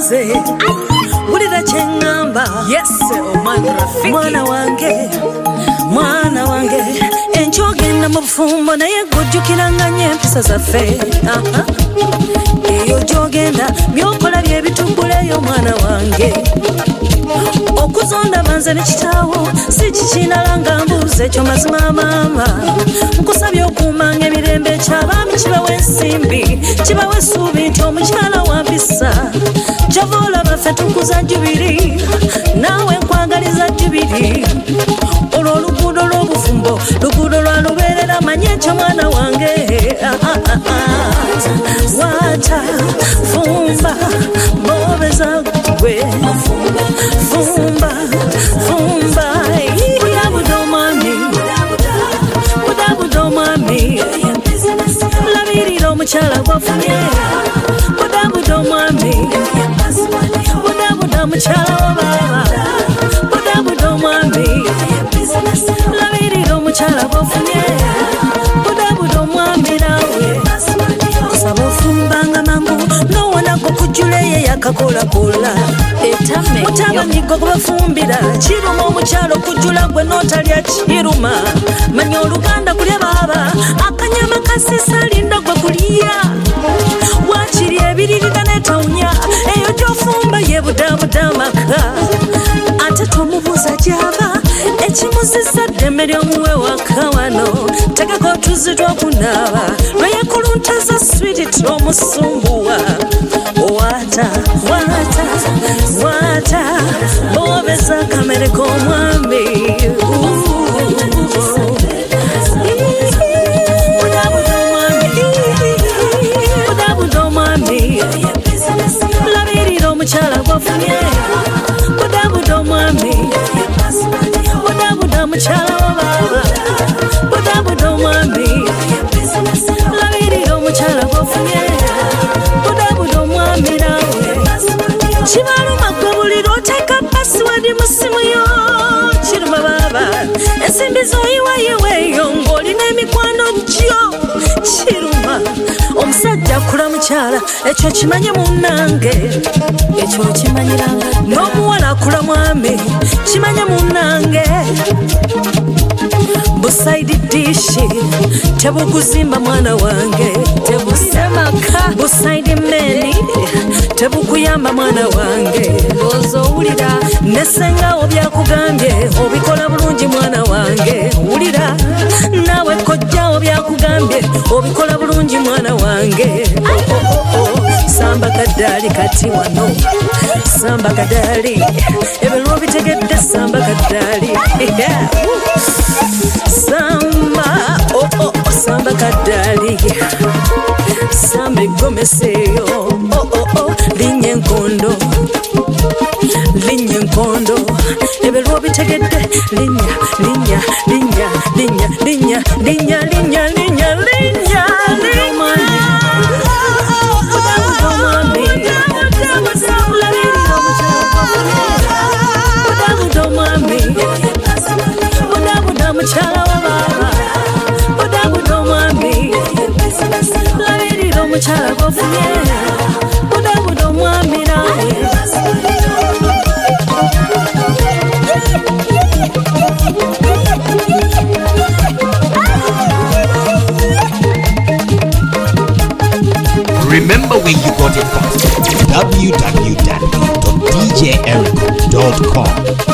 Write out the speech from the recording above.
nze wulira kyengamba. Yes, Omani Rafiki. Mwana wange enkyogenda mu bufumbo naye gujjukiranganya empisa zaffe. Eyo gyogenda byokola byebituguleyo mwana wange. Okuzonda banze ne kitaawo si kikinalanga mbuuza ekyo mazima maama. Nkusabye okuumanga emirembe ekyabaami kibawe ensimbi kibawe essuubi nti omukyala wampisa. Kyova olaba ffe tukuza Jubiri naawe nkwagaliza Jubiri. Olwo oluguudo lw'obufumbo luguudo lwa lubeerera manye ekyo mwana wange. Waata fumba bobeza gwe fumba budabudo mwami labirira omukyala gwafunye. Budabudo mwami budabuda mukyala wa baba. Budabudo mwami labirira omukyala gwafunye. Budabudo mwami nawe kusaba ofumbanga mangu nowonako kujjuleye yakakolakola. Mutabanigo kubafumbira kiruma omukyalo okujjula gwe n'otalya kiruma. Manya oluganda kulya baba akanyama kasisa linda gwe kulya. Wakiri ebiririra netawunya eyo gyofumba ye budabuda maka. Ate tomubuuza gyaba ekimuzisa ddembe ly'omuwe waka wano. Tegeka otuzi tw'okunaaba lweyekulunteza switi t'omusumbuwa. Waata bobeza kamere k'omwami. Budabudo mwami labirira omukyala gwafunye. Budabudo mwami budabuda mukyala wa baba. Budabudo mwami labirira omukyala gwafunye. Budabudo mwami nawe kibaluma gwe buli lw'oteeka pasiwadi mu ssimu yo. Kiruma baba ensimbi z'oyiwayiweeyo ng'olina emikwano gyo. Kiruma omusajja akula mukyala ekyo kimanye munnange. Ekyo kimanyiranga n'omuwala akula mwami kimanye munnange. Busaidi dishi tebukuzimba mwana wange. Tebusemaka busaidi meni tebukuyamba mwana wange. Ozo wulira nesengawo byakugambye obikola bulungi mwana wange. Wulira nawe kojjawo byakugambye obikola bulungi mwana wange. Samba kadali kati wano samba kadali ebyo bitegedde samba kadali. Samba kadali samba egomeseyo. Linnya enkondo ebyo lwobitegedde. Linnya Budabudo mwami budabuda mukyala wa baba. Budabudo mwami labirira omukyala gwafunye. Budabudo mwami nawe Remember where you got it from. www.djericom.com